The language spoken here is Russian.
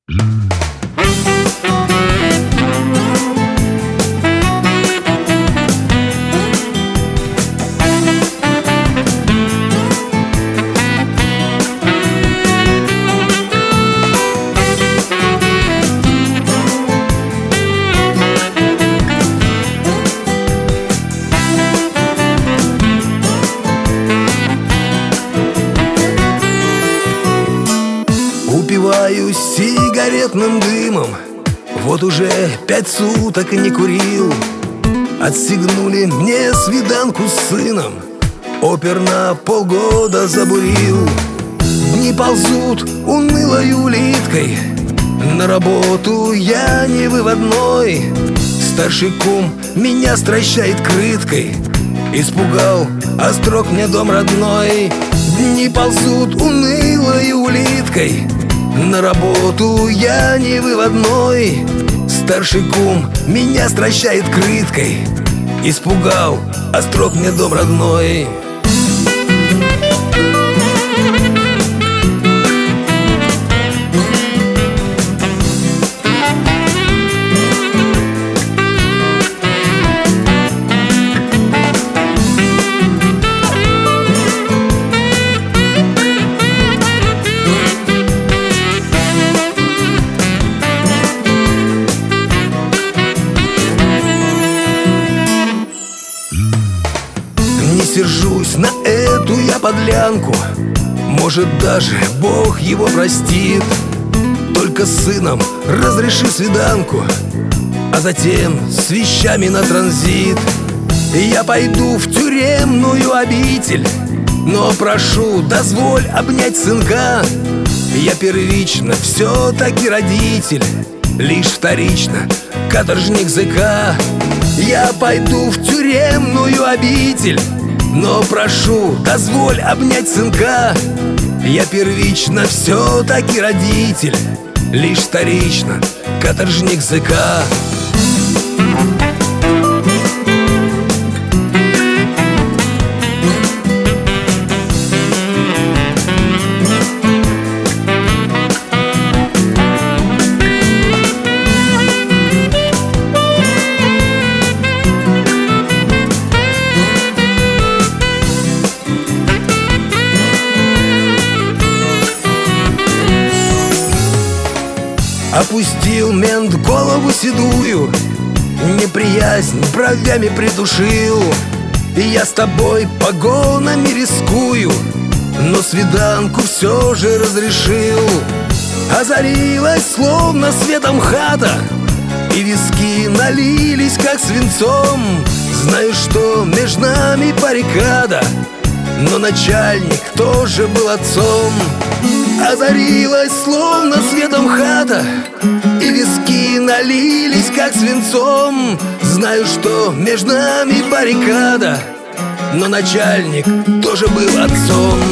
Упиваюсь сигаретным дымом, вот уже 5 суток не курил. Отстегнули мне свиданку с сыном, опер на полгода забурил. Дни ползут унылой улиткой, на работу я не выводной. Старший кум меня стращает крыткой, испугал острог мне дом родной. Дни ползут унылой улиткой, на работу я не выводной. Старший кум меня стращает крыткой, испугал острог мне дом родной. Не сержусь на эту я подлянку, может даже Бог его простит. Только с сыном разреши свиданку, а затем с вещами на транзит. Я пойду в тюремную обитель, но прошу, дозволь обнять сынка. Я первично все-таки родитель, лишь вторично каторжник ЗК. Я пойду в тюремную обитель, но прошу, дозволь обнять сынка. Я первично все-таки родитель, лишь вторично каторжник ЗК. Опустил мент голову седую, неприязнь бровями придушил. И я с тобой погонами рискую, но свиданку все же разрешил. Озарилась словно светом хата, и виски налились как свинцом. Знаю, что между нами баррикада, но начальник тоже был отцом. Озарилась словно светом хата, и виски налились как свинцом. Знаю, что между нами баррикада, но начальник тоже был отцом.